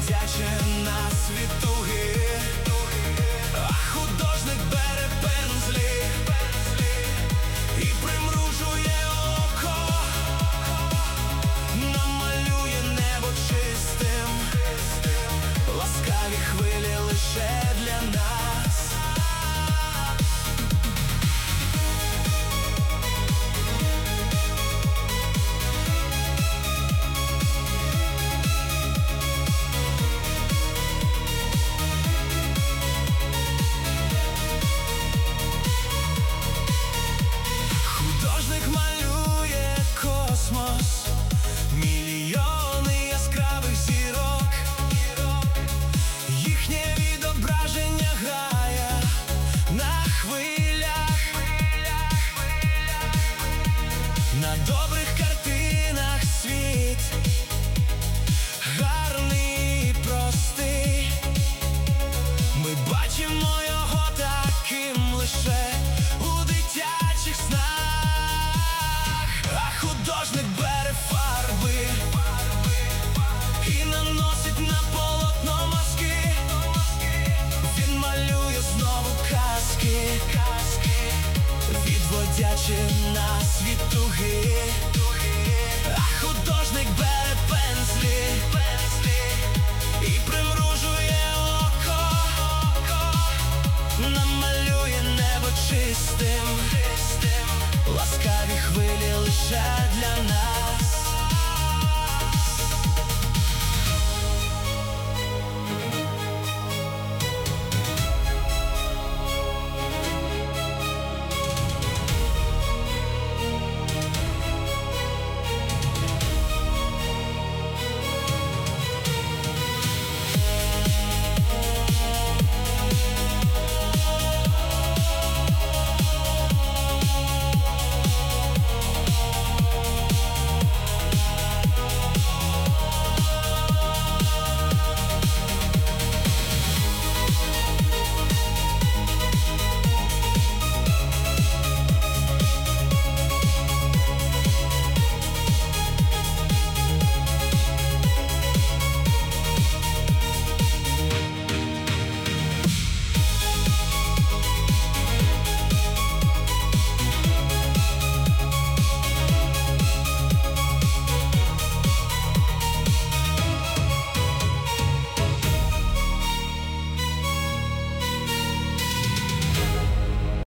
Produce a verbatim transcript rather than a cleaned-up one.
відводячи нас від туги, а художник бере пензлі і примружує око, намалює небо чистим, ласкаві хвилі лише для нас. Художник малює космос, мільйони яскравих зірок, їхнє відображення грає на хвилях. На добрих картинах світ гарний і простий, ми бачимо його таким лише у дитячих снах. А художник бере фарби і наносить на полотно мазки, він малює знову казки, відводячи нас від туги. А художник бере